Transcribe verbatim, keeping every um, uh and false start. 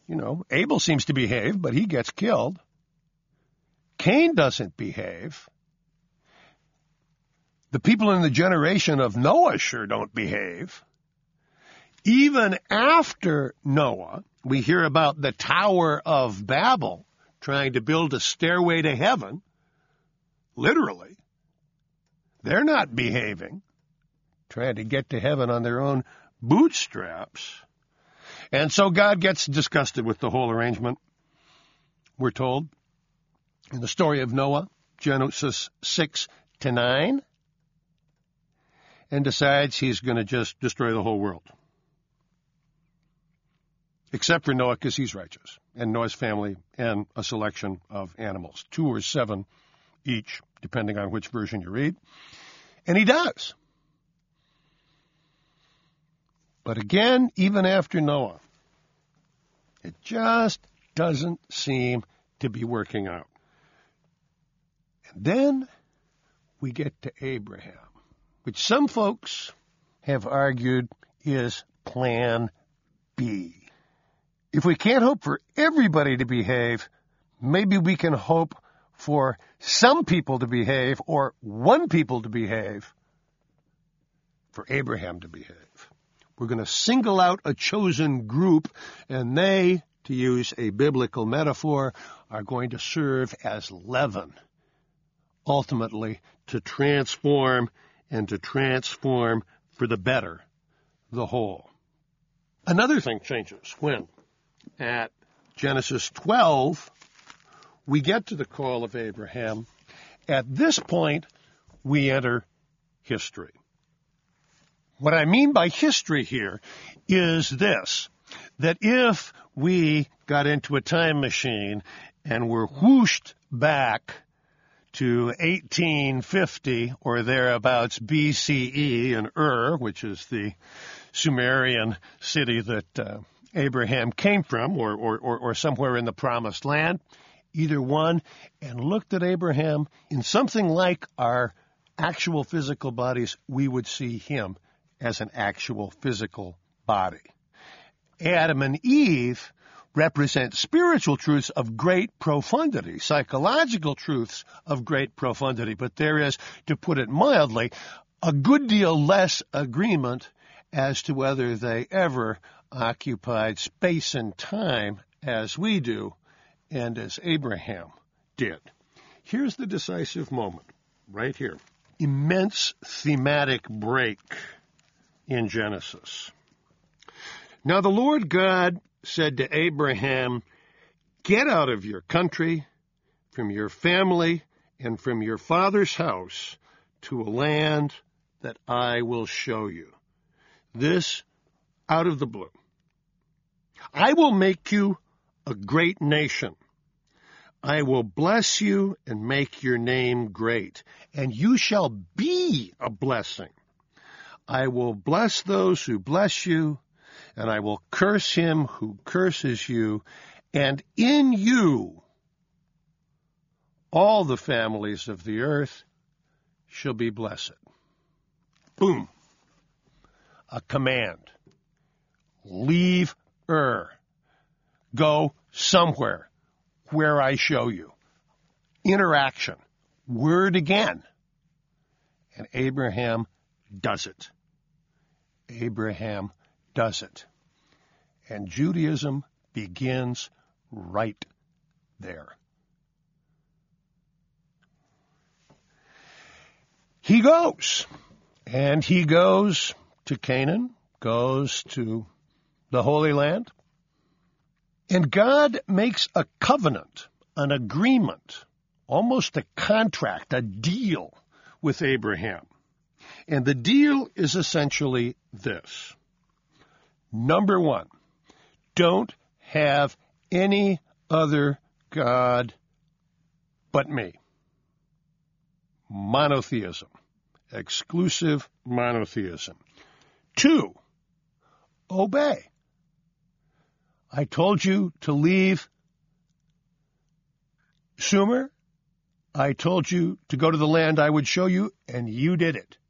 You know, Abel seems to behave, but he gets killed. Cain doesn't behave. The people in the generation of Noah sure don't behave. Even after Noah, we hear about the Tower of Babel trying to build a stairway to heaven. Literally. They're not behaving, trying to get to heaven on their own bootstraps. And so God gets disgusted with the whole arrangement, we're told, in the story of Noah, Genesis six to nine, and decides he's going to just destroy the whole world. Except for Noah, because he's righteous, and Noah's family, and a selection of animals, two or seven each, depending on which version you read. And he does. But again, even after Noah, it just doesn't seem to be working out. And then we get to Abraham, which some folks have argued is plan B. If we can't hope for everybody to behave, maybe we can hope for some people to behave or one people to behave, for Abraham to behave. We're going to single out a chosen group, and they, to use a biblical metaphor, are going to serve as leaven, ultimately to transform and to transform for the better the whole. Another thing changes when, at Genesis twelve, we get to the call of Abraham. At this point, we enter history. What I mean by history here is this, that if we got into a time machine and were whooshed back to eighteen fifty or thereabouts B C E in Ur, which is the Sumerian city that uh, Abraham came from, or, or, or, or somewhere in the Promised Land, either one, and looked at Abraham in something like our actual physical bodies, we would see him as an actual physical body. Adam and Eve represent spiritual truths of great profundity, psychological truths of great profundity, but there is, to put it mildly, a good deal less agreement as to whether they ever occupied space and time as we do and as Abraham did. Here's the decisive moment, right here. Immense thematic break in Genesis. Now the Lord God said to Abraham, "Get out of your country, from your family, and from your father's house to a land that I will show you." This out of the blue. "I will make you a great nation. I will bless you and make your name great, and you shall be a blessing. I will bless those who bless you, and I will curse him who curses you, and in you all the families of the earth shall be blessed." Boom. A command. Leave Ur. Go somewhere where I show you. Interaction. Word again. And Abraham does it. Abraham does it. And Judaism begins right there. He goes. And he goes to Canaan, goes to the Holy Land. And God makes a covenant, an agreement, almost a contract, a deal with Abraham. And the deal is essentially this. Number one, don't have any other God but me. Monotheism. Exclusive monotheism. Two, obey. I told you to leave Sumer. I told you to go to the land I would show you, and you did it.